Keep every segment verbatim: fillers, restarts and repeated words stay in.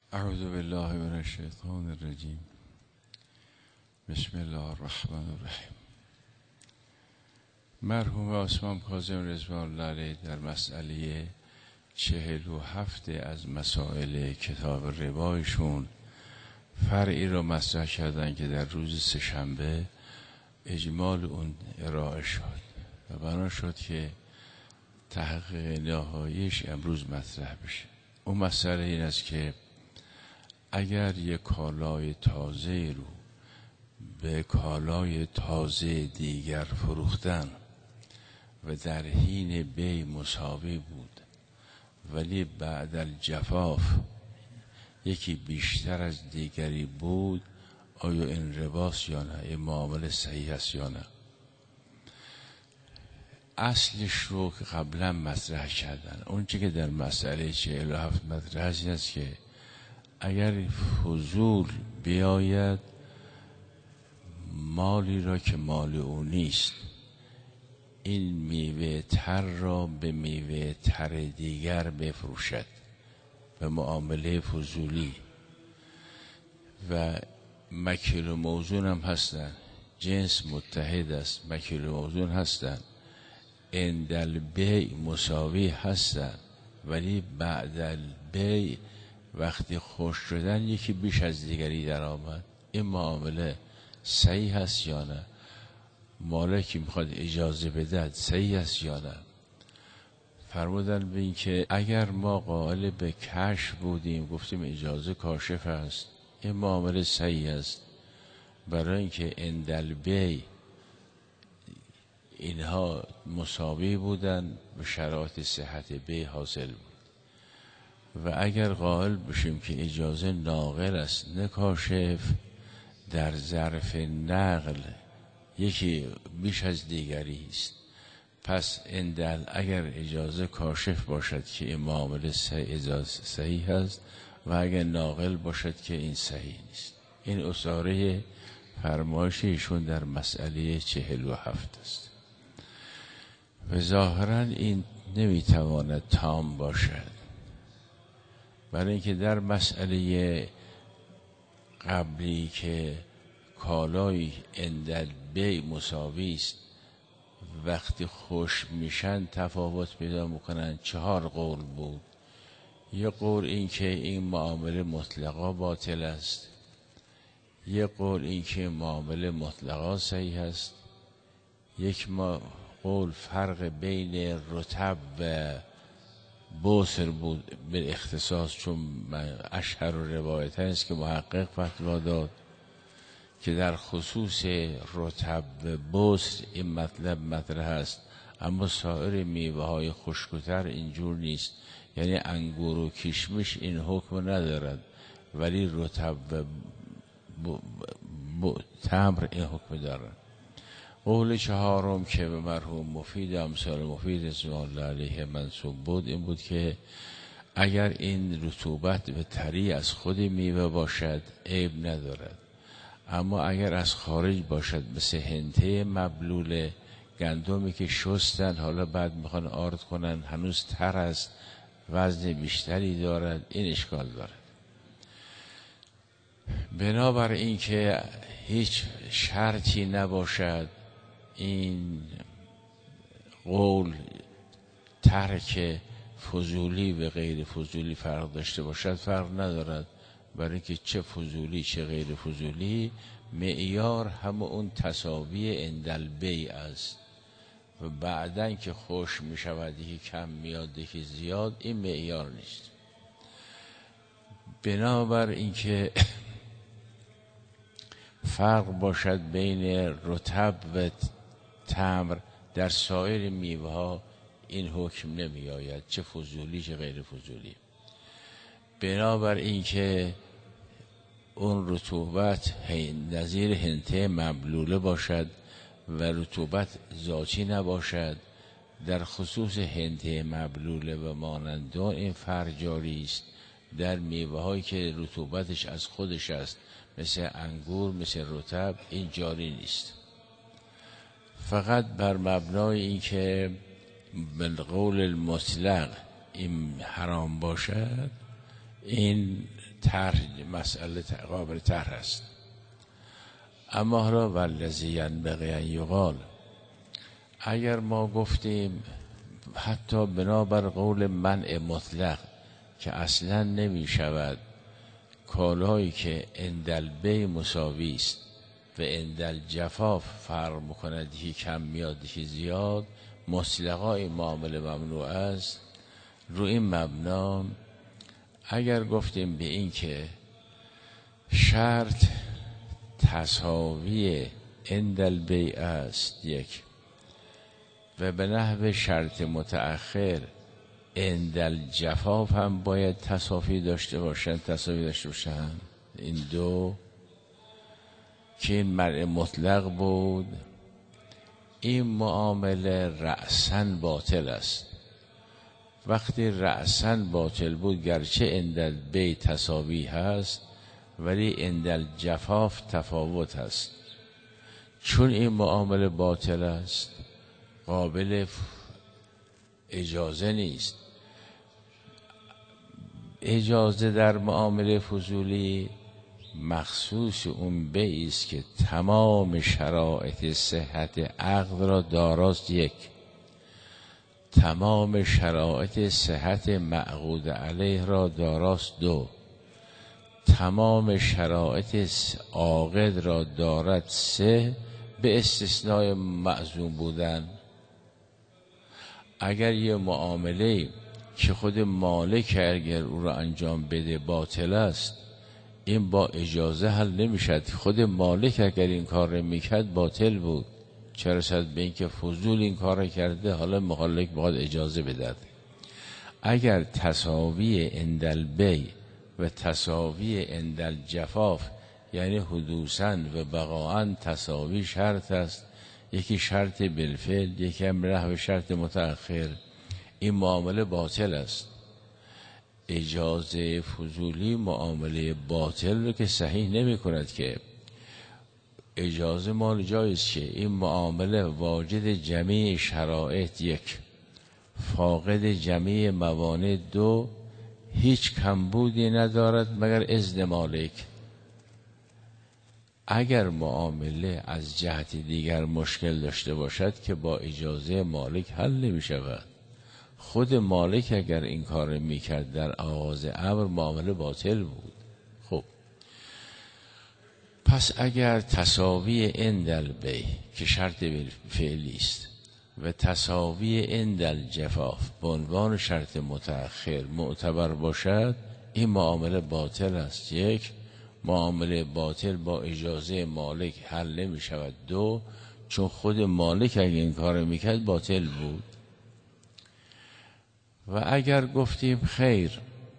اعوذ بالله من الشیطان الرجیم. بسم الله الرحمن الرحیم. مرحوم عثمان کاظم رضوان الله علیه در مسئله چهل و هفت از مسائل کتاب روایشون فرعی را مطرح کردن که در روز سه‌شنبه اجمال اون ارائه شد و بنا شد که تحقیق نهاییش امروز مطرح بشه. اون مسئله این است که اگر یک کالای تازه رو به کالای تازه دیگر فروختن و در حین بی مساوی بود ولی بعد الجفاف یکی بیشتر از دیگری بود، آیا این رباست یا نه؟ این معامله صحیح است یا نه؟ اصلش رو که قبلا مطرح کردن. اون چی که در مسئله چهل و هفت مطرح است که اگر فضول بیاید مالی را که مال او نیست، این میوه تر را به میوه تر دیگر بفروشد به معامله فضولی و مکیل و موزون هم هستن، جنس متحد است، مکیل و موزون هستن، عند البیع مساوی هستن ولی بعد البیع وقتی خوش شدن یکی بیش از دیگری در آمد، این معامله صحیح هست یا نه؟ مالکی میخواد اجازه بده صحیح هست یا نه؟ فرمودن به این که اگر ما قائل به کشف بودیم گفتیم اجازه کاشف است، این معامله صحیح است، برای اینکه عند البیع اینها مساوی بودن و شرایط صحت بیع حاصل بود. و اگر قائل بشیم که اجازه ناقل است نه کاشف، در ظرف نقل یکی بیش از دیگری است، پس اندل اگر اجازه کاشف باشد که این معامله صحیح است و اگر ناقل باشد که این صحیح نیست. این اصاره فرمایش ایشون در مسئله چهل و هفت است و ظاهرا این نمیتواند تام باشد، برای اینکه در مسئله قبلی که کالای عند بیع مساوی است وقتی خوش میشن تفاوت پیدا میکنن. چهار قول بود. یک قول این که این معامله مطلقا باطل است، یک قول این که معامله مطلقا صحیح است، یک ما قول فرق بین رطب و بوسر بود به اختصاص، چون اشهر و روایت است که محقق فتوا داد که در خصوص رطب و بوسر این مطلب مطرح است، اما سایر میوه های خشک‌تر اینجور نیست. یعنی انگور و کشمش این حکم ندارد ولی رطب و ب... ب... تمر این حکم دارد. قول چهارم که به مرحوم مفید امثال مفید رضوان الله علیه منسوب بود این بود که اگر این رطوبت و طری از خود میوه باشد عیب ندارد، اما اگر از خارج باشد مثل هنته مبلول، گندمی که شستن حالا بعد میخوان آرد کنن هنوز تر است، وزن بیشتری دارد، این اشکال دارد. بنابر این که هیچ شرطی نباشد این قول ترک فضولی و غیر فضولی فرق داشته باشد، فرق ندارد، برای اینکه چه فضولی چه غیر فضولی معیار هم اون تساوی عند البیع است و بعدن که خوش می شود یکی کم میاد یکی زیاد، این معیار نیست. بنابر اینکه فرق باشد بین رطب و تمر در سایر میوه ها این حکم نمی آید، چه فضولی چه غیر فضولی. بنابر اینکه اون رطوبت نظیر هنته مبلوله باشد و رطوبت ذاتی نباشد، در خصوص هنته مبلوله و مانندان این فرق جاری است. در میوه هایی که رطوبتش از خودش است مثل انگور مثل رطب این جاری نیست. فقط بر مبنای این که بالقول المطلق این حرام باشد این طرح مسئله قابل طرح است. اما حالا والذی ینبغی ان یقال، اگر ما گفتیم حتی بنابر قول منع مطلق که اصلا نمی شود کالایی که اندل بی مساوی است و اندل جفاف فرق میکند، یکی کم میاد یکی زیاد، مطلقا این معامله ممنوع است. رو این مبنا اگر گفتیم به این که شرط تساوی اندل بی است یک، و به نحو شرط متأخر اندل جفاف هم باید تساوی داشته باشند تساوی داشته باشند این دو، که این منع مطلق بود، این معامله رأساً باطل است. وقتی رأساً باطل بود گرچه اندل بی تساوی هست ولی اندل جفاف تفاوت هست. چون این معامله باطل است قابل اجازه نیست. اجازه در معامله فضولی مخصوص اون بیعی است که تمام شرایط صحت عقد را داراست یک، تمام شرایط صحت معقود علیه را داراست دو، تمام شرایط عاقد را دارد سه، به استثنای معزوم بودن. اگر یه معامله که خود مالک اگر او را انجام بده باطل است، این با اجازه حل نمیشد. خود مالک اگر این کار را میکرد باطل بود، چه رسد به این که فضول این کار را کرده حالا مالک باید اجازه بدهد. اگر تساوی اندل بی و تساوی اندل جفاف یعنی حدوثاً و بقاعاً تساوی شرط است، یکی شرط بالفعل یکی هم نحو شرط متأخر، این معامله باطل است. اجازه فضولی معامله باطل رو که صحیح نمی کند که اجازه مال جایز که این معامله واجد جمیع شرایط یک، فاقد جمیع موانع دو، هیچ کمبودی ندارد مگر اذن مالک. اگر معامله از جهت دیگر مشکل داشته باشد که با اجازه مالک حل نمی شود. خود مالک اگر این کار می کرد در آغاز امر معامله باطل بود. خب پس اگر تساوی اندل بی که شرط فعلی است و تساوی اندل جفاف به عنوان شرط متأخر معتبر باشد، این معامله باطل است. یک، معامله باطل با اجازه مالک حل نمی شود. دو، چون خود مالک اگر این کار میکرد باطل بود. و اگر گفتیم خیر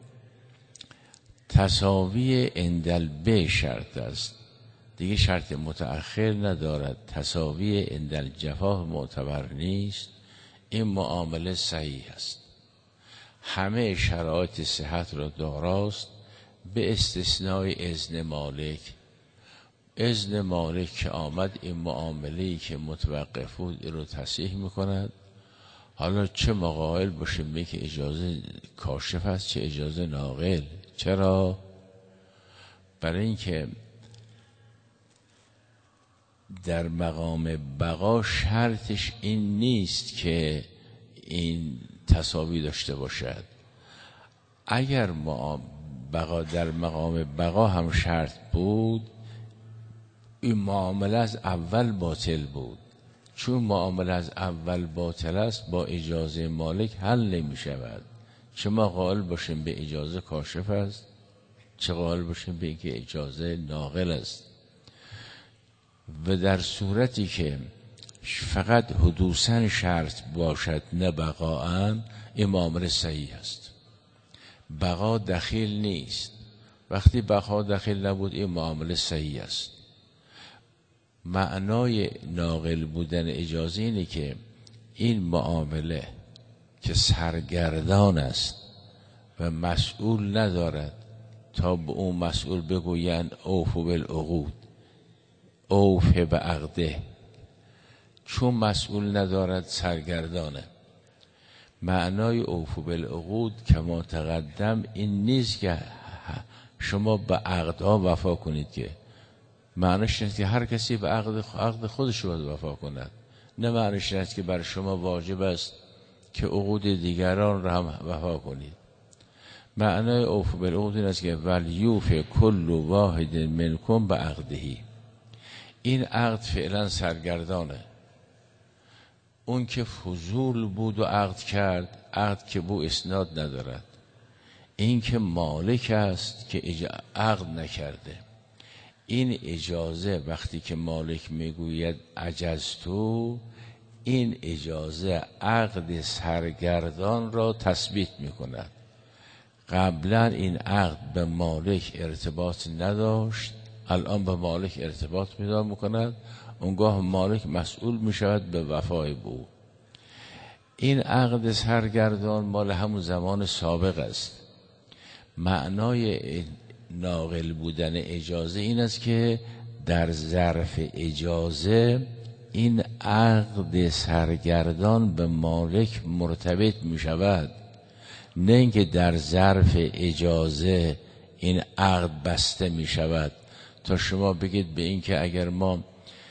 تساوی اندل بی شرط است دیگه شرط متأخر ندارد، تساوی اندل جفاف معتبر نیست، این معامله صحیح است، همه شرایط صحت را داراست به استثنای اذن مالک. اذن مالک که آمد این معامله‌ای که متوقف بود این رو تصحیح میکند. حالا چه مقایل باشه به که اجازه کاشف است چه اجازه ناقل. چرا؟ برای اینکه در مقام بقا شرطش این نیست که این تساوی داشته باشد. اگر بقا در مقام بقا هم شرط بود این معامله از اول باطل بود. چون معامله از اول باطل است با اجازه مالک حل نمی شود. چه ما قائل باشیم به اجازه کاشف است چه قائل باشیم به اینکه اجازه ناقل است. و در صورتی که فقط حدوثاً شرط باشد نه بقاءً، این معامله صحیح است. بقا دخیل نیست. وقتی بقا دخیل نبود این معامله صحیح است. معنای ناقل بودن اجازه اینه که این معامله که سرگردان است و مسئول ندارد تا به اون مسئول بگویند اوفو بالعقود، اوف به عقده، چون مسئول ندارد سرگردانه. معنای اوفو بالعقود کما تقدم این نیست که شما به عقدها وفا کنید، که معنیش نیست که هر کسی به عقد عقد خودش باید وفا کند. نه معنیش نیست که بر شما واجب است که عقود دیگران را هم وفا کنید. معنای اوف بالعقود این است که ولیوف کل واحد منکم به عقدهی. این عقد فعلا سرگردانه. اون که فضول بود و عقد کرد، عقد که بو اسناد ندارد. این که مالک است که عقد نکرده، این اجازه وقتی که مالک میگوید عجزتو، این اجازه عقد سرگردان را تثبیت میکند. قبلا این عقد به مالک ارتباط نداشت، الان به مالک ارتباط پیدا میکند. اونگاه مالک مسئول میشود به وفای بو. این عقد سرگردان مال همون زمان سابق است. معنای ناقل بودن اجازه این است که در ظرف اجازه این عقد سرگردان به مالک مرتبط می شود، نه اینکه در ظرف اجازه این عقد بسته می شود تا شما بگید به این که اگر ما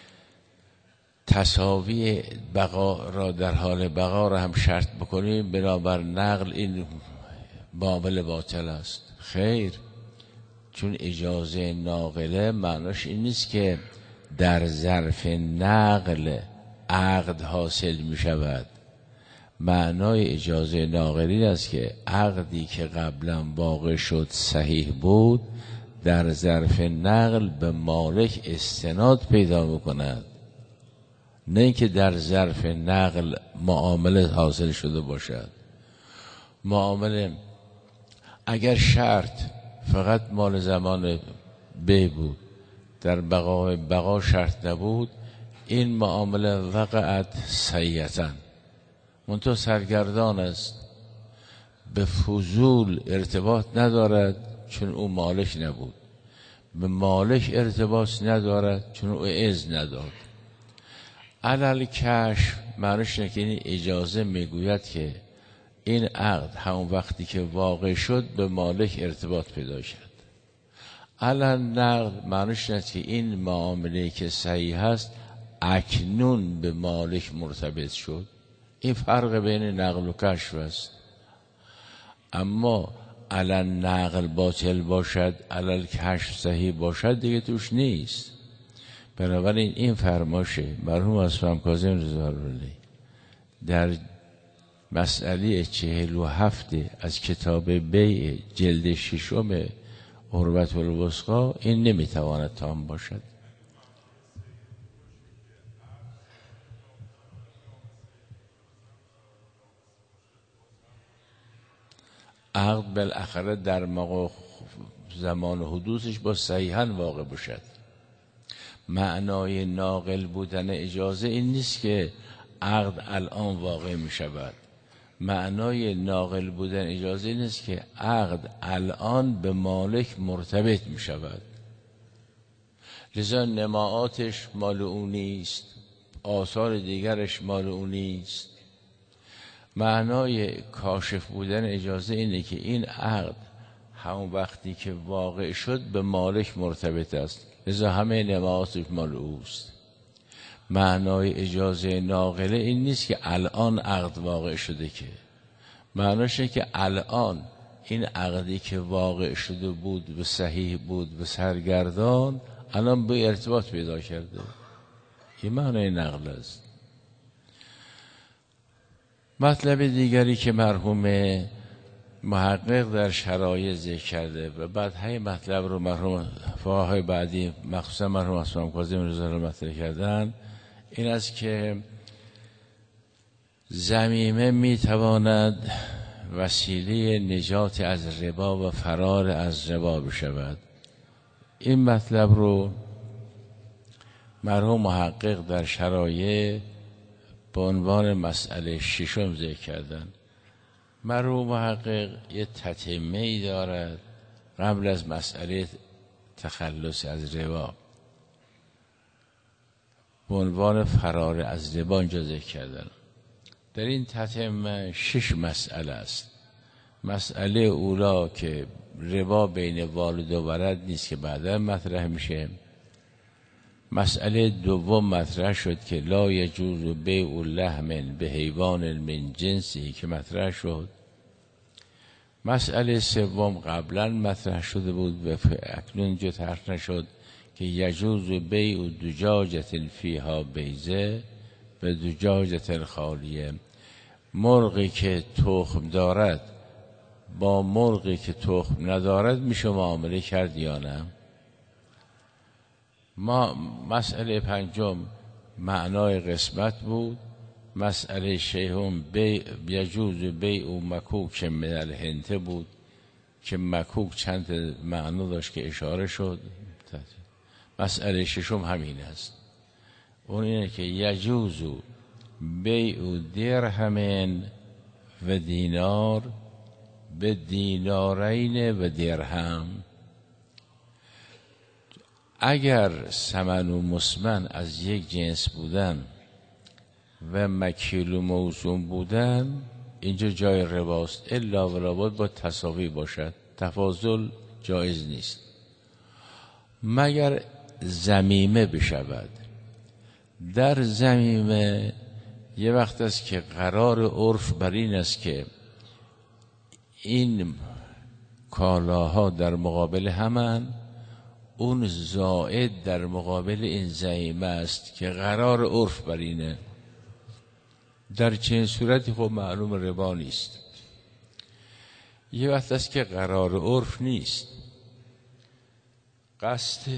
تساوی بقا را در حال بقا را هم شرط بکنیم بنابر نقل این معامله باطل است. خیر، چون اجازه ناقله معناش این نیست که در ظرف نقل عقد حاصل می شود. معنای اجازه ناقلی است که عقدی که قبلا واقع شد صحیح بود، در ظرف نقل به مالک استناد پیدا میکند، نه اینکه در ظرف نقل معامله حاصل شده باشد. معامله اگر شرط فقط مال زمان بی بود، در بقا بقا شرط نبود، این معامله وقعت سیئتاً، منتها سرگردان است، به فضول ارتباط ندارد چون او مالک نبود، به مالک ارتباط ندارد چون او اذن نداد. علل کشف معنیش اینه که این اجازه میگوید که این عقد همون وقتی که واقع شد به مالک ارتباط پیدا کرد. علل نقد معنیش اینه که این معامله که صحیح هست اکنون به مالک مرتبط شد. این فرق بین نقل و کشف است. اما علل نقل باطل باشد، علل کشف صحیح باشد، دیگه توش نیست. بنابراین این فرماشه مرحوم اصفهان کاظم رضا الله در مسئله چهل و هفت از کتاب بیع جلد ششم عروة الوثقی این نمیتواند تام باشد. عقد بالاخره در موقع زمان حدوثش با صحیحاً واقع باشد. معنای ناقل بودن اجازه این نیست که عقد الان واقع می شود. معنای ناقل بودن اجازه این نیست که عقد الان به مالک مرتبط می شود. لذا نماعاتش مال او نیست، آثار دیگرش مال او نیست. معنای کاشف بودن اجازه اینه که این عقد همون وقتی که واقع شد به مالک مرتبط است، لذا همه نماعاتش مال اوست. معنای اجازه ناقله این نیست که الان عقد واقع شده، که معناشه که الان این عقدی که واقع شده بود به صحیح بود به سرگردان الان به ارتباط پیدا کرده. این معنای نقل است. مطلب دیگری که مرحوم محقق در شرایع ذکر کرده و بعد های مطلب رو مرحوم فقهای بعدی مخصوصا مرحوم اصفهان کاظم رضا الله مطرح کردن، این است که ضمیمه میتواند وسیله نجات از ربا و فرار از ربا بشود. این مطلب رو مرحوم محقق در شرایع به عنوان مسئله ششم ذکر کردن. مرحوم محقق یه تتمه‌ای دارد قبل از مسئله تخلص از ربا، به عنوان فرار از ربا اینجا ذکر کردن. در این تتمه شش مسئله است. مسئله اولا که ربا بین والد و ولد نیست که بعدا مطرح میشه. مسئله دوم مطرح شد که لا یجوز بیع لحم به حیوان من جنسی که مطرح شد. مسئله سوم قبلا مطرح شده بود و اکنون جو طرح نشد که یجوز بیع دجاجة فیها بیضه و دجاجة خالیه. مرغی که تخم دارد با مرغی که تخم ندارد میشه معامله کرد یا نه؟ ما مسئله پنجم معنای قسمت بود. مسئله ششم بیع یجوز بیع مکوک من الهنته بود که مکوک چند معنی داشت که اشاره شد. مسئله ششم همین است، اون اینه که یجوز بیع درهم و دینار به دینارین و درهم. اگر ثمن و مسمن از یک جنس بودن و مکیل و موزون بودن اینجا جای رباست، الا و لابد با تساوی باشد، تفاضل جایز نیست مگر ضمیمه بشود. در ضمیمه یه وقت است که قرار عرف بر این است که این کالاها در مقابل همن، اون زائد در مقابل این ضمیمه است که قرار عرف بر اینه. در چنین صورتی خب معلوم ربا نیست. یه وقت است که قرار عرف نیست، قصد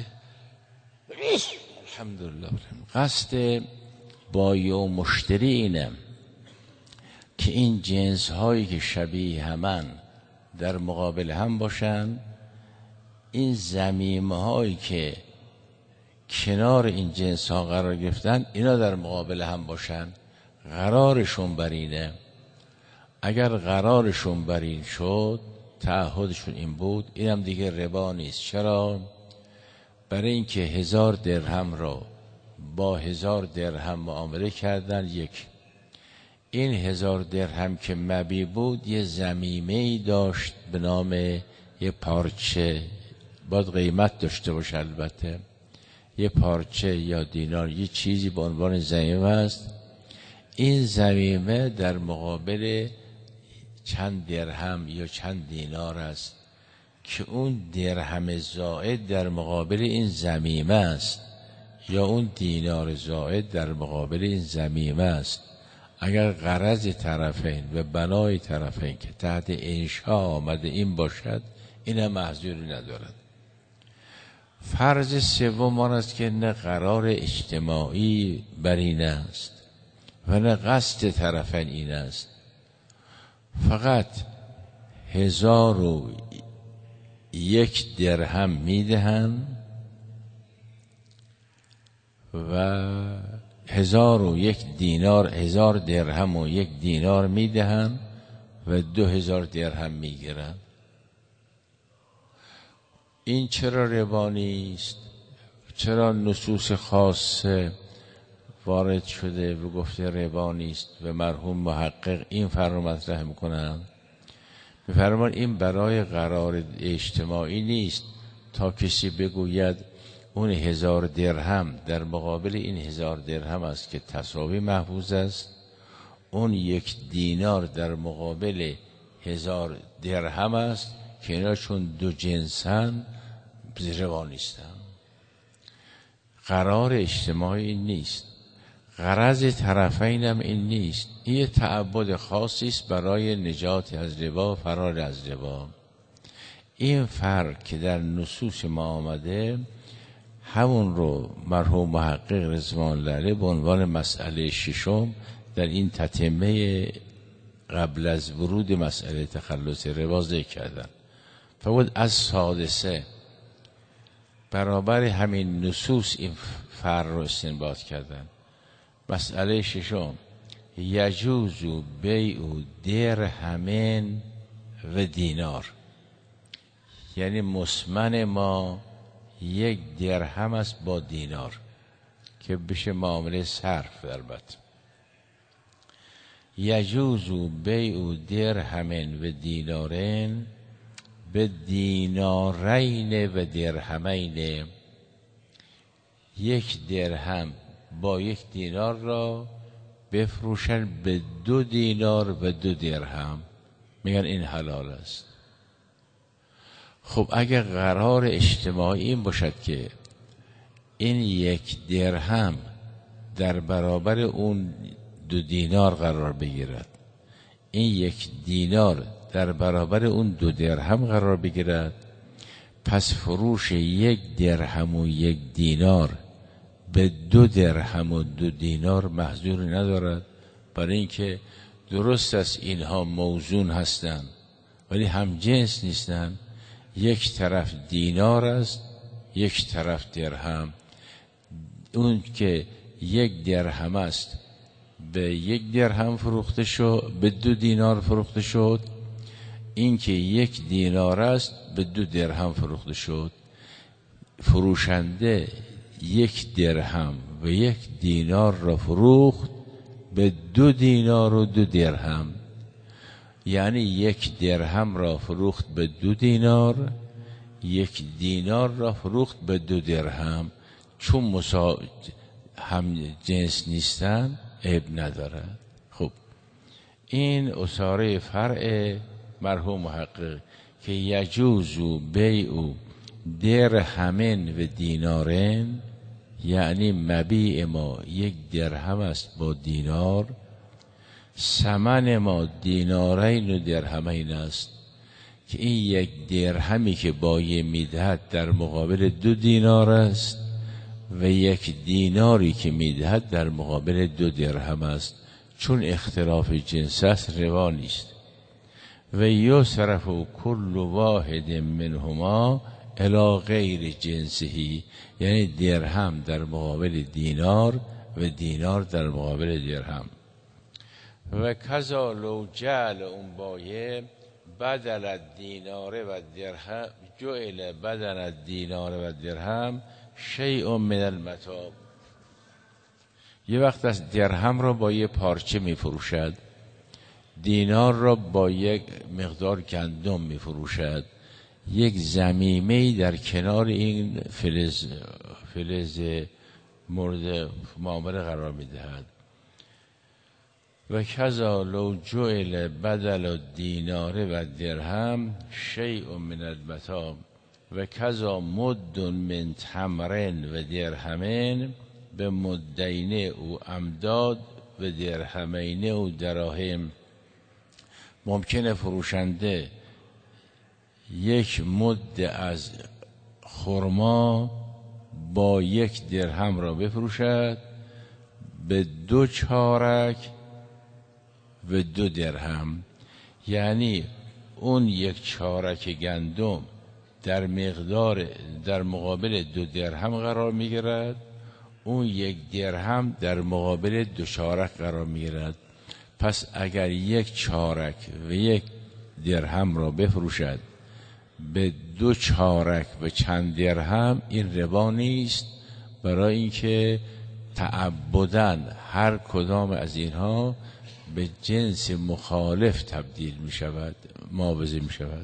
الحمدلله قصد بایع و مشتری اینه که این جنس هایی که شبیه همن در مقابل هم باشن، این ضمیمه هایی که کنار این جنس ها قرار گرفتن اینا در مقابل هم باشن. قرارشون بر اینه. اگر قرارشون بر این شد، تعهدشون این بود، اینم دیگه ربا نیست. چرا؟ برای اینکه هزار درهم را با هزار درهم معامله کردن. یک، این هزار درهم که مبیع بود یه ضمیمه‌ای داشت به نام یه پارچه، باید قیمت داشته باشه البته، یه پارچه یا دینار یه چیزی به عنوان ضمیمه است. این ضمیمه در مقابل چند درهم یا چند دینار است که اون درهم زائد در مقابل این ضمیمه است یا اون دینار زائد در مقابل این ضمیمه است. اگر غرض طرفین و بنای طرفین که تحت انشاء آمده این باشد، این هم محذوری ندارد. فرض سوم آن است که نه قرار اجتماعی بر این است و نه قصد طرفین این است، فقط هزار و یک درهم میدهند و هزار و یک دینار، هزار درهم و یک دینار میدهند و دو هزار درهم میگیرند. این چرا ربا نیست؟ چرا نصوص خاصه وارد شده و گفته ربا نیست و مرحوم محقق این فرمو مطرح میکنن؟ میفرمان این برای قرار اجتماعی نیست تا کسی بگوید اون هزار درهم در مقابل این هزار درهم است که تساوی محفوظ است، اون یک دینار در مقابل هزار درهم است که اینا چون دو جنسن ربا نیستن. قرار اجتماعی این نیست، غرض طرفین هم این نیست. این یه تعبد خاصی است برای نجات از ربا، فرار از ربا. این فرق که در نصوص ما آمده همون رو مرحوم محقق رضوان الله علیه به عنوان مسئله ششم در این تتمه قبل از ورود مسئله تخلص ربا ذکر کردن. فقط از سادسه برابر همین نصوص این فرق رو استنباط کردن. مسئله ششم یجوز بیع درهم و دینار، یعنی مسمن ما یک درهم است با دینار که بشه معامله صرف. البته یجوز بیع درهم و دینارین به دینارین و درهمین، یک درهم با یک دینار را بفروشن به دو دینار و دو درهم، میگن این حلال است. خب اگر قرار اجتماعی این باشد که این یک درهم در برابر اون دو دینار قرار بگیرد، این یک دینار در برابر اون دو درهم قرار بگیرد، پس فروش یک درهم و یک دینار به دو درهم و دو دینار محظوری ندارد، برای اینکه درست است اینها موزون هستند ولی هم جنس نیستند. یک طرف دینار است، یک طرف درهم. اون که یک درهم است به یک درهم فروخته شد، به دو دینار فروخته شد. این که یک دینار است به دو درهم فروخته شد. فروشنده یک درهم و یک دینار را فروخت به دو دینار و دو درهم، یعنی یک درهم را فروخت به دو دینار، یک دینار را فروخت به دو درهم. چون مسا... هم جنس نیستن عیب ندارد. خب این اصاره فرع مرحوم محقق که یجوز بیع درهمین و دینارین، یعنی مبیع ما یک درهم است با دینار، ثمن ما دینارین و درهمین است، که این یک درهمی که بایع میدهد در مقابل دو دینار است و یک دیناری که میدهد در مقابل دو درهم است. چون اختلاف جنس است روا نیست. و یصرف کل واحد منهما الی غیر جنسه، یعنی درهم در مقابل دینار و دینار در مقابل درهم. و کذا لو جعل اون بایع بدل الدینار و درهم جعل بدل الدینار و درهم شیء من المتاع، یه وقت از درهم را با یه پارچه می فروشد، دینار را با یک مقدار گندم می فروشد، یک زمیمه‌ای در کنار این فلز فلز مورد معامله قرار می دهد. و کذا لو جعل بدل الدینار و درهم شیء من المتاع و کذا مد من تمرین و درهمین به مدین او امداد و درهمین او دراهم. ممکنه فروشنده یک مد از خرما با یک درهم را بفروشد به دو چارک و دو درهم، یعنی اون یک چارک گندم در مقدار در مقابل دو درهم قرار میگیرد، اون یک درهم در مقابل دو چارک قرار میگیرد. پس اگر یک چارک و یک درهم را بفروشد به دو چارک و چند درهم، این ربا نیست، برای اینکه تعبداً هر کدام از اینها به جنس مخالف تبدیل می شود، معاوضه می شود.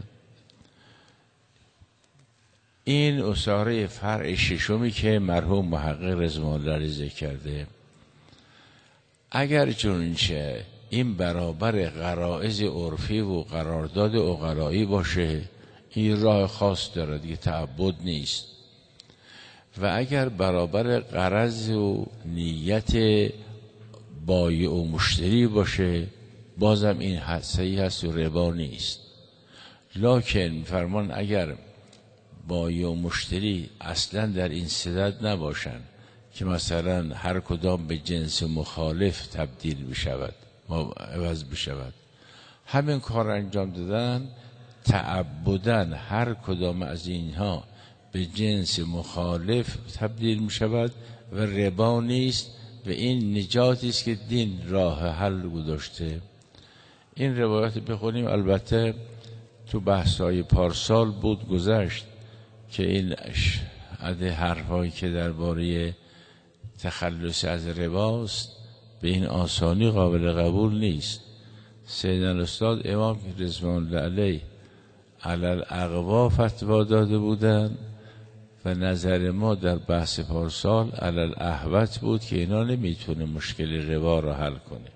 این اصاره فرع ششمی که مرحوم محقق رضوان الله علیه ذکر کرده. اگر چنانچه این برابر غرایز عرفی و قرارداد عقلایی باشه، این راه خاص داره دیگه، تعبد نیست. و اگر برابر غرض و نیت بایع و مشتری باشه، بازم این صحیح هست و ربا نیست. لکن فرمان اگر بایع و مشتری اصلا در این صدد نباشن که مثلا هر کدام به جنس مخالف تبدیل بشود، عوض بشود، همین کار انجام دادن، تعبداً هر کدام از اینها به جنس مخالف تبدیل می شود و ربا نیست و این نجاتی است که دین راه حل گذاشته. این روایت بخونیم، البته تو بحث‌های پارسال بود گذشت که این عده حرفایی که درباره تخلص از رباست به این آسانی قابل قبول نیست. سیدنا الاستاد امام رضوان الله علیه علی الاقوا فتوا داده بودن و نظر ما در بحث پارسال علی الاحوط بود که اینا نمیتونه مشکل ربا را حل کنه.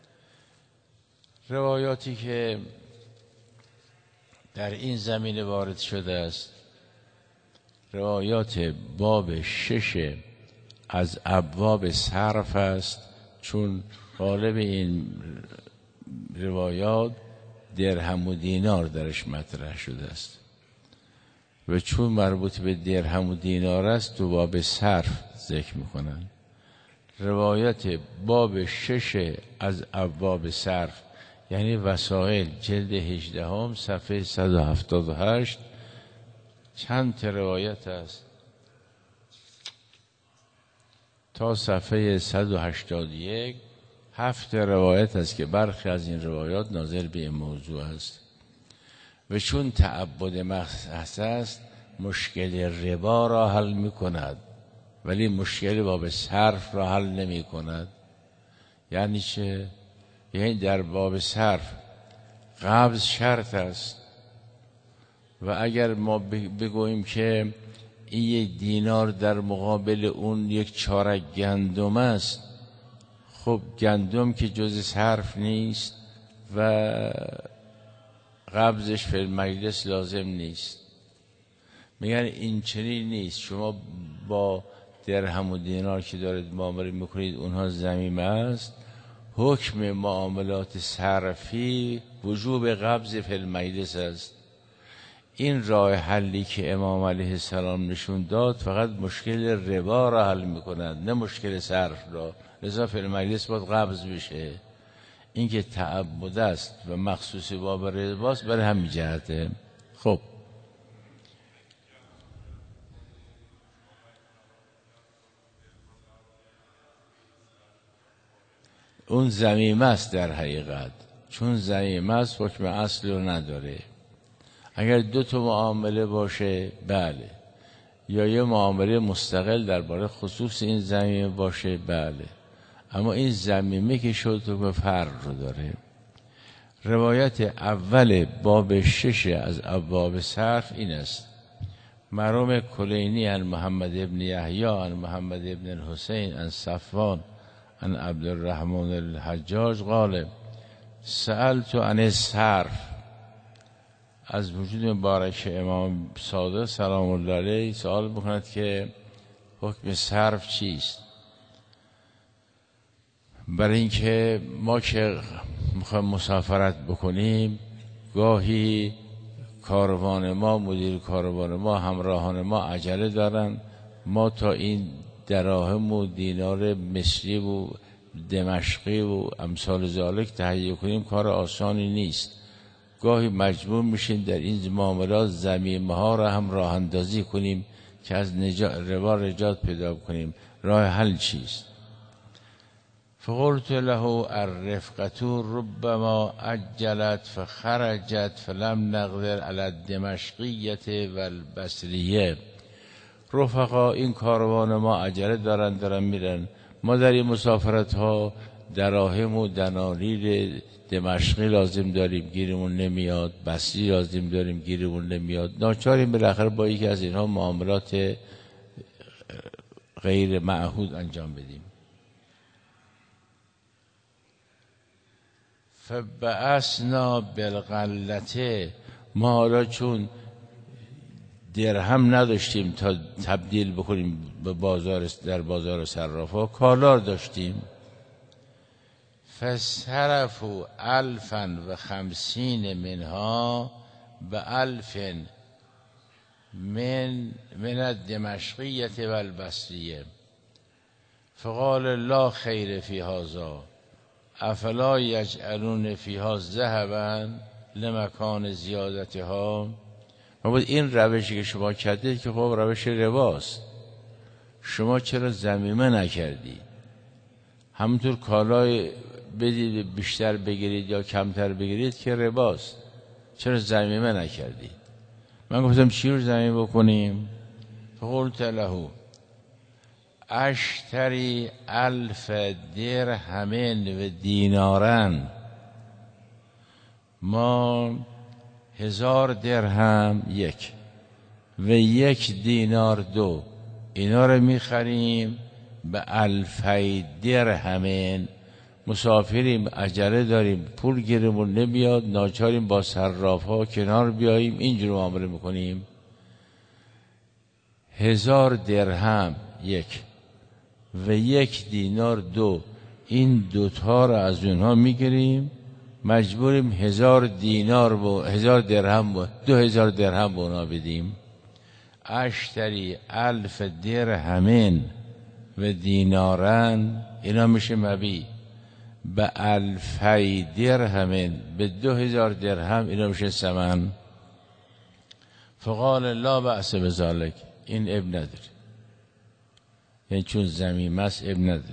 روایاتی که در این زمینه وارد شده است روایات باب شش از ابواب صرف است، چون غالب این روایات درهم و دینار درش مطرح شده است و چون مربوط به درهم و دینار است تو باب صرف ذکر میکنن. روایت باب شش از ابواب صرف یعنی وسائل جلد هجدهم صفحه صد و هفتاد و هشت چند تا روایت است تا صفحه صد و هشتاد و یک هفت روایت است که برخی از این روایات ناظر به این موضوع است و چون تعبد مخصص است مشکل ربا را حل می کند ولی مشکل باب صرف را حل نمی کند. یعنی چه؟ یعنی در باب صرف قبض شرط است و اگر ما بگوییم که این یک دینار در مقابل اون یک چارک گندم است، خب گندم که جز صرف نیست و قبضش فی المجلس لازم نیست. میگن این چنین نیست، شما با درهم و دینار که دارید معامله میکنید اونها ضمیمه است، حکم معاملات صرفی وجوب قبض فی المجلس است. این راه حلی که امام علیه السلام نشون داد فقط مشکل ربا را حل میکنند نه مشکل صرف را، لذا فی المجلس باید قبض بشه. این که تعبد است و مخصوص باب رباست برای همین جهته. خب اون ضمیمه است در حقیقت، چون ضمیمه است حکم اصل رو نداره. اگر دو تا معامله باشه بله، یا یه معامله مستقل درباره خصوص این ضمیمه باشه بله، اما این ضمیمه که شد تو فرق رو داره. روایت اول باب شش از ابواب صرف این است: مرحوم کلینی عن محمد ابن یحیی عن محمد ابن الحسین عن صفوان عن عبدالرحمن الحجاج قال سألت عن الصرف. از وجود مبارک امام صادق سلام الله علیه سوال میکند که حکم صرف چیست. برای اینکه ما که میخوایم مسافرت بکنیم گاهی کاروان ما، مدیر کاروان ما، همراهان ما عجله دارن، ما تا این دراهم و دینار مصری و دمشقی و امثال ذالک تهیه کنیم کار آسانی نیست. گاهی مجبور میشیم در این معاملات ضمیمه ها را هم راه اندازی کنیم که از ربا نجات پیدا کنیم. راه حل چیست؟ فقلت له الرفقة ربما عجلت فخرجت فلم نقدر على الدمشقیة والبصریه. رفقا این کاروان ما عجله دارن دارن میرن، ما در این مسافرت ها دراهم و دنانیر دمشقی لازم داریم گیرمون نمیاد، بصری لازم داریم گیرمون نمیاد، ناچاریم بالاخره با یکی از اینها معاملات غیر معهود انجام بدیم. فبعثنا بالغلته، ما حالا چون درهم نداشتیم تا تبدیل بکنیم به بازار، در بازار صرافا کالا داشتیم. فصرفوا الفا و خمسین منها به الف من من الدمشقیة و البصریه. فقال لا خیر فی هذا افلا یجعلون فیها ذهبا لمکان زیادتها. ما بود این روشی که شما کردید که خب روش رباست، شما چرا ضمیمه نکردید؟ همونطور کالای بدید بیشتر بگیرید یا کمتر بگیرید که رباست، چرا ضمیمه نکردید؟ من گفتم چی رو ضمیمه بکنیم؟ فقلت له اشتری الف درهمن و دینارن، ما هزار درهم یک و یک دینار دو، اینا رو میخریم به الفی درهمن. مسافریم، عجله داریم، پول گیرمون نمیاد، ناچاریم با صراف ها کنار بیاییم، اینجور معامله میکنیم. هزار درهم یک و یک دینار دو، این دوتا رو از اونها میگیریم، مجبوریم هزار دینار و هزار درهم و دو هزار درهم به اونا بدیم. اشتری الف درهمن و دینارن، اینا میشه مبی به الفی درهمن، به دو هزار درهم، اینا میشه ثمن. فقال لا بأس بذلک، این اب نداره، یعنی چون ضمیمه است اب نداره.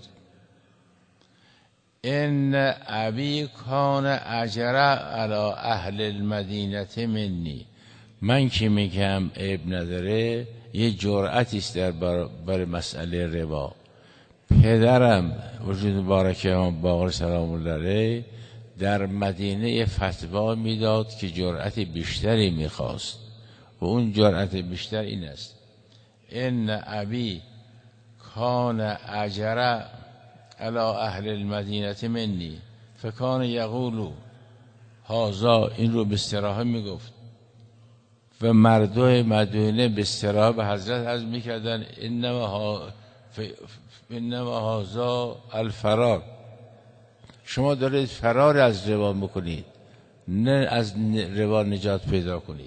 ان ابی کان اجرا علی اهل المدینه منی، من که میگم اب نداره یه جرأتی است در برای مسئله ربا. پدرم وجود مبارک امام باقر سلام الله علیه در مدینه فتوا میداد که جرأت بیشتری میخواست و اون جرأت بیشتر این است: ان ابی کان اجرا علی اهل المدینه منی فکان یقول هازا، این رو به استراحه میگفت و مردم مدینه به استراحه به حضرت عرض میکردن انما ها انما هازا الفرار، شما دارید فرار از ربا میکنید، نه از ربا نجات پیدا کنید.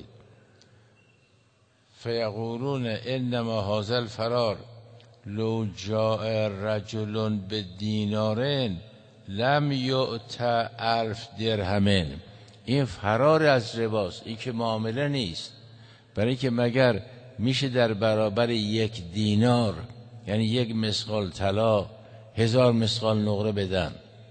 فیقولون انما هازا الفرار لو جاء رجل بدینارین لم یؤت الف درهمین، این فرار از رباست، این که معامله نیست. برای که مگر میشه در برابر یک دینار، یعنی یک مسقال طلا، هزار مسقال نقره بدن؟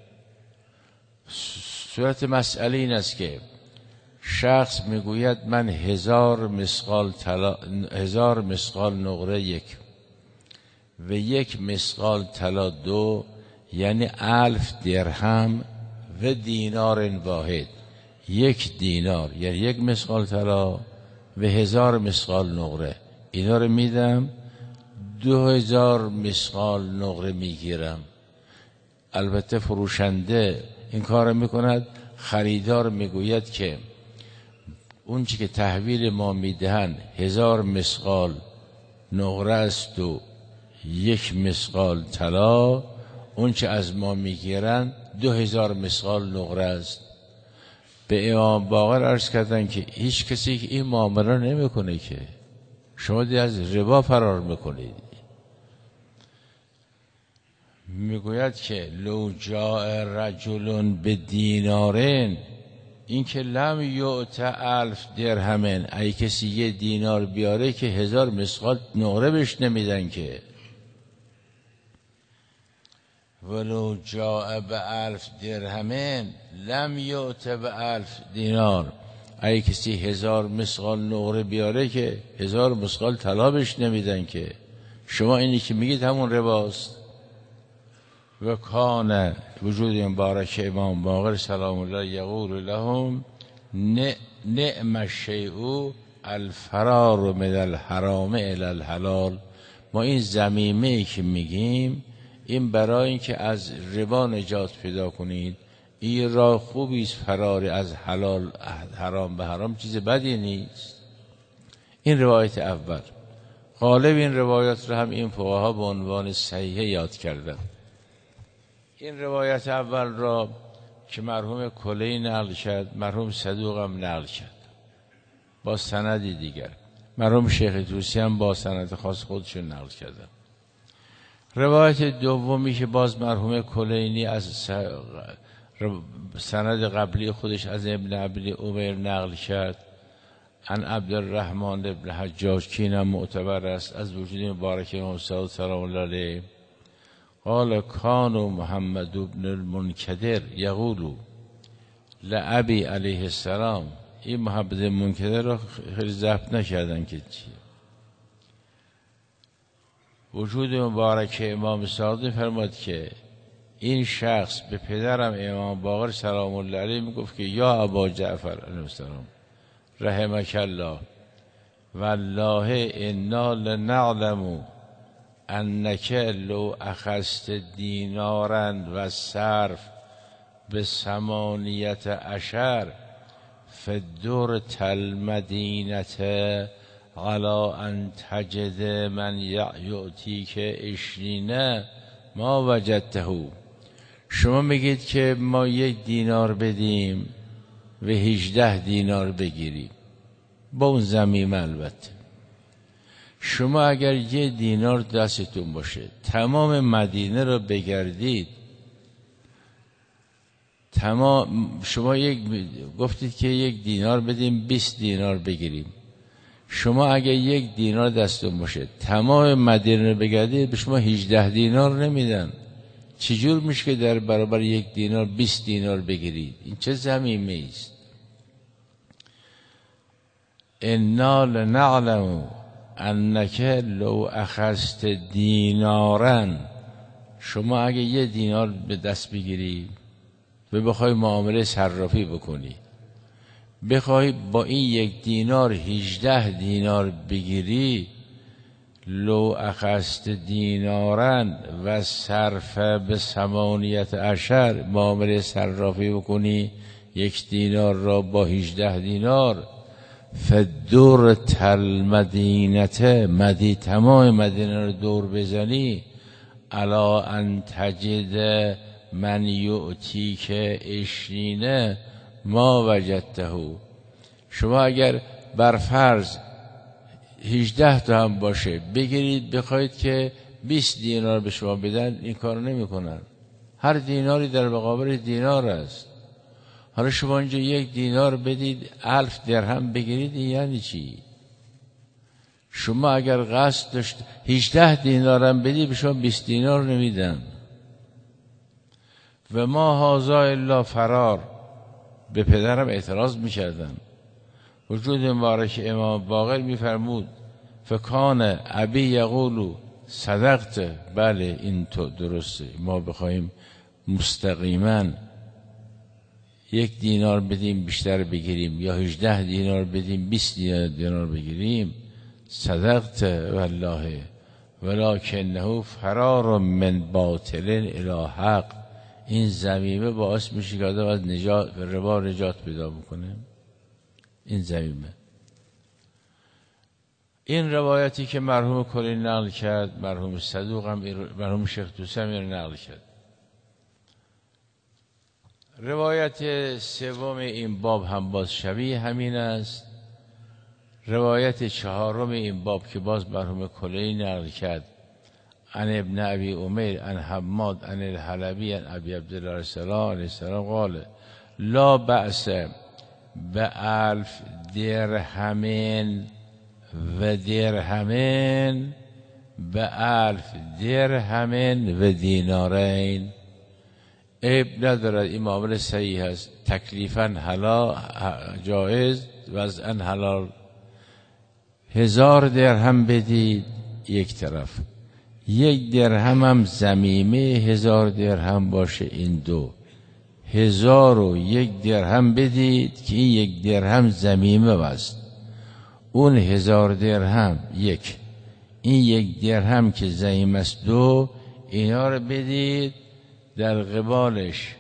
صورت مسئله این است که شخص میگوید من هزار مسقال طلا، هزار مسقال نقره یک و یک مسقال طلا دو، یعنی الف درهم و دینار واحد، یک دینار یعنی یک مسقال طلا و هزار مسقال نقره، اینا رو میدم، دو هزار مسقال نقره میگیرم. البته فروشنده این کار میکند، خریدار میگوید که اون چی که تحویل ما میدهن هزار مسقال نقره است و یک مسقال طلا، اون چی از ما میگیرن دو هزار مسقال نقره است. به امام باقر عرض کردن که هیچ کسی که این معامله نمیکنه که شما دی از ربا فرار میکنید. میگوید که لو جاء رجل بدینارین، این که لم یؤت الف درهمن، ای کسی یه دینار بیاره که هزار مسقال نقره بهش نمیدن که. ولو جاء به الف درهمن لم یؤت به الف دینار، ای کسی هزار مسقال نقره بیاره که هزار مسقال طلا بهش نمیدن که. شما اینی که میگید همون رباست. و کان وجود مبارک امام باقر سلام الله یقول لهم نعم الشیء الفرار من الحرام الی الحلال. ما این ضمیمه ای که میگیم این برای اینکه از ربا نجات پیدا کنید، این راه خوبی است، فرار از حلال حرام به حرام چیز بدی نیست. این روایت اول. غالب این روایات را هم این فقها به عنوان صحیحه یاد کردن. این روایت اول را که مرحوم کلی نقل کرد، مرحوم صدوق هم نقل کرد با سندی دیگر، مرحوم شیخ طوسی هم با سند خاص خودشون نقل کردن. روایت دومی که باز مرحوم کلینی از سند قبلی خودش از ابن عبد عمر نقل کرد، عن عبدالرحمن ابن حجاج که اینم معتبر است از وجود مبارک امام صادق سلام الله علیه. قال کان محمد بن المنکدر یقول لابی علیه السلام. این محمد منکدر را خیلی ضبط نکردن که چیه. وجود مبارک امام صادق فرمود که این شخص به پدرم امام باقر سلام الله علیه میگفت که یا ابا جعفر علیه السلام رحمک الله والله انا لنعلم انک لو اخذت دینارا و صرف به ثمانیت عشر فدور المدینه علا ان تجد من یعطی که عشرین ما وجدته. شما میگید که ما یک دینار بدیم و هجده دینار بگیریم با اون زمینه. البته شما اگر یه دینار دستتون باشه تمام مدینه رو بگردید، تمام شما یک گفتید که یک دینار بدیم بیست دینار بگیریم، شما اگر یک دینار دستتون باشه تمام مدینه رو بگردید به شما هجده دینار نمیدن. چجور میشه که در برابر یک دینار بیست دینار بگیرید؟ این چه زمینه است؟ انا لنعلم انک لو اخذت دینارا، شما اگه یه دینار به دست بگیری و بخوای معامله صرافی بکنی، بخوای با این یک دینار هجده دینار بگیری، لو اخذت دینارا و صرف به ثمانیت عشر، معامله صرافی بکنی یک دینار را با هجده دینار، فدور تل مدینته، مدی تمام مدینه رو دور بزنی، الا ان تجد من یعطی که عشرینه ما وجدته. شما اگر بر فرض هجده تا هم باشه بگیرید بخواید که بیست دینار به شما بدن، این کار نمی کنن. هر دیناری در مقابل دینار است. حالا شما اینجا یک دینار بدید الف درهم بگیرید، این یعنی چی؟ شما اگر قصد داشت هجده دینار هم بدید به شما بیست دینار نمیدن. و ما هازا الا فرار، به پدرم اعتراض میکردن. وجود مبارک امام باقر میفرمود فکان ابی یقولو صدقت، بله این تو درسته، ما بخوایم مستقیما یک دینار بدیم بیشتر بگیریم یا هجده دینار بدیم بیست دینار بگیریم، صدقت والله ولکنه فرار من باطل الی حق. این زمینه باعث میشه که آدم از نجات ربا نجات پیدا بکنه. این زمینه، این روایتی که مرحوم کلی نقل کرد، مرحوم صدوق هم مرحوم شیخ توسی هم نقل کرد. روایت سوم این باب هم باز شبیه همین است. روایت چهارم این باب که باز مرحوم کلی نقل کرد، عن ابن ابی امیر عن حماد عن الحلبی عن ابی عبدالله علیه السلام قال لا بأس به الف درهمین و درهمین به الف درهمین و دینارین. عیب ندارد، این معامله صحیح است، تکلیفاً حلال جایز، وضعاً حلال. هزار درهم بدید یک طرف، یک درهم هم زمیمه هزار درهم باشه این دو، هزار و یک درهم بدید که این یک درهم زمیمه است، اون هزار درهم یک، این یک درهم که زمیمه است دو، اینا رو بدید. در قبالش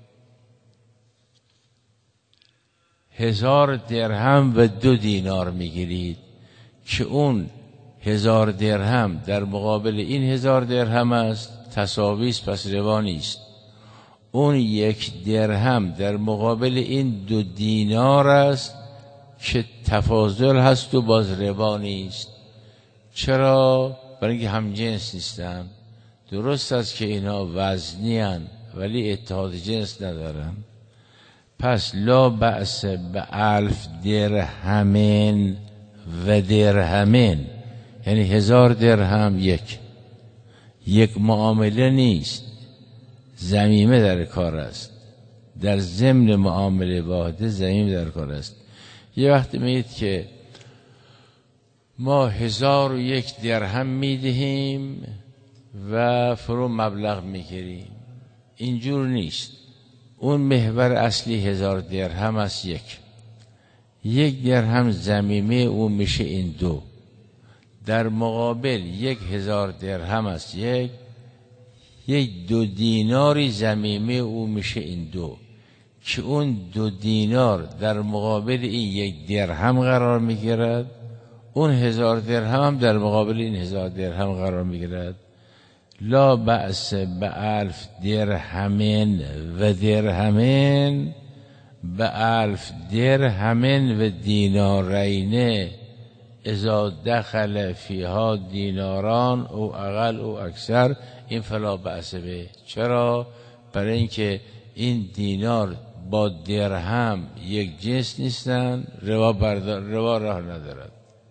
هزار درهم و دو دینار میگیرید که اون هزار درهم در مقابل این هزار درهم است، تساوی است، پس ربا نیست. اون یک درهم در مقابل این دو دینار است که تفاضل هست و باز ربا نیست. چرا؟ برای اینکه هم جنس نیستن. درست است که اینا وزنی هن ولی اتحاد جنس ندارن. پس لا بأس به الف درهمین و درهمین، یعنی هزار درهم یک، یک معامله نیست، زمیمه در کار است. در ضمن معامله واحده زمیمه در کار است. یه وقت میگید که ما هزار و یک درهم میدهیم و فرو مبلغ میگیریم. اینجور نیست. اون محور اصلی هزار درهم است. یک یک درهم ضمیمه او میشه این دو، در مقابل یک هزار درهم است. یک یک دو دیناری ضمیمه او میشه این دو، که اون دو دینار در مقابل این یک درهم قرار میگیرد، اون هزار درهم هم در مقابل این هزار درهم قرار میگیرد. لا بأس بألف درهمن و درهمن بألف درهمن و دینارین اذا دخل فیها دیناران او اقل او اکثر، این فلا بأس به. چرا؟ برای اینکه این دینار با درهم یک جنس نیستن، روا بردار روا راه ندارد.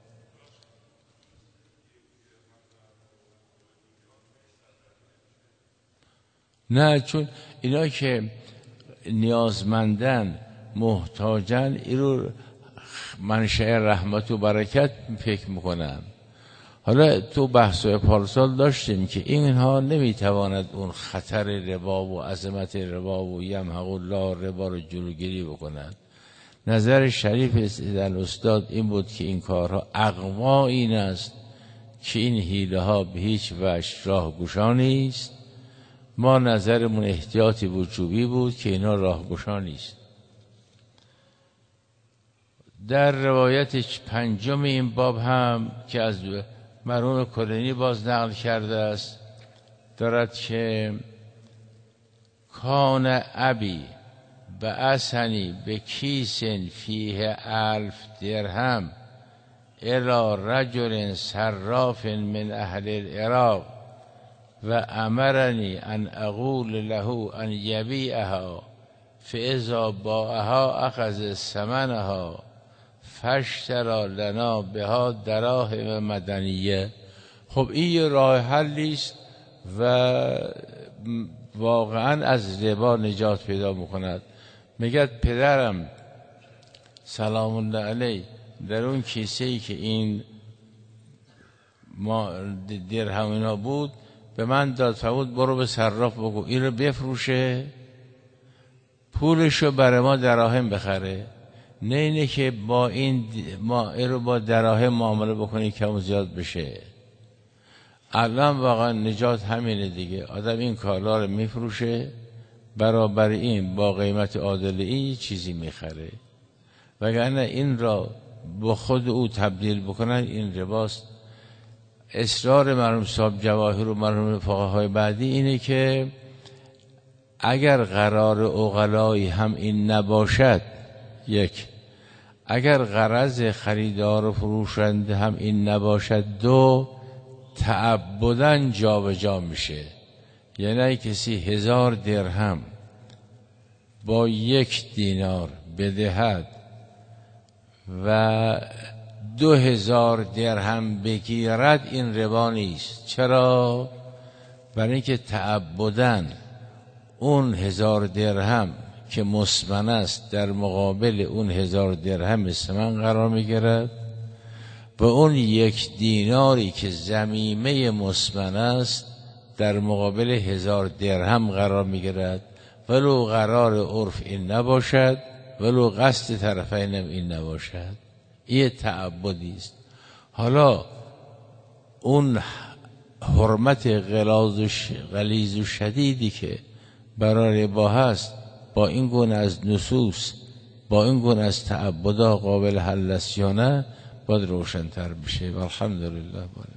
نه، چون اینا که نیازمندن محتاجن، این رو منشأ رحمت و برکت فکر میکنن. حالا تو بحث و پارسال داشتیم که اینها نمیتواند اون خطر ربا و عظمت ربا و یمحق الله ربا رو جلوگیری بکند. نظر شریف در استاد این بود که این کارها اقوا این است که این حیله ها به هیچ وجه راهگشا نیست. ما نظرمون احتیاطی وجوبی بود که اینا راهگشا نیست. در روایت پنجم این باب هم که از مرحوم کلینی باز نقل کرده است، دارد که کان ابی بعثنی به کیس فیه الف درهم الی رجل صراف من اهل العراق و امرنی ان اقول له ان یبیعها فاذا باعها اخذ ثمنها فاشتری لنا بها دراهم مدنیه. خب این یه راه حلی است و واقعا از ربا نجات پیدا میکند. میگه پدرم سلام الله علیه در اون کیسه ای که این ما درهم اینا بود به من داد، فرمود برو به صراف بگو این رو بفروشه، پولشو برای ما دراهم بخره. نه اینه که با این ما این رو با دراهم معامله بکنی کم و زیاد بشه. الان واقعا نجات همینه دیگه. آدم این کالا رو میفروشه، برابر این با قیمت عادل این چیزی میخره، وگرنه این را با خود او تبدیل بکنن این رباست. اصرار مرحوم صاحب جواهر و مرحوم فقهای بعدی اینه که اگر قرار عقلایی هم این نباشد، یک اگر غرض خریدار و فروشنده هم این نباشد، دو تعبداً جا به جا میشه. یعنی کسی هزار درهم با یک دینار بدهد و دو هزار درهم بگیرد، این ربا نیست. چرا؟ برای اینکه تعبداً اون هزار درهم که مسمن است در مقابل اون هزار درهم ثمن قرار میگیرد و اون یک دیناری که ضمیمه مسمن است در مقابل هزار درهم قرار میگیرد، ولو قرار عرف این نباشد، ولو قصد طرفین این نباشد. این تعبدی است. حالا اون حرمت غلیظ و شدیدی که برای ربا هست با این گونه از نصوص، با این گونه از تعبدا قابل حل است یا نه، باید روشن‌تر بشه. والحمدلله.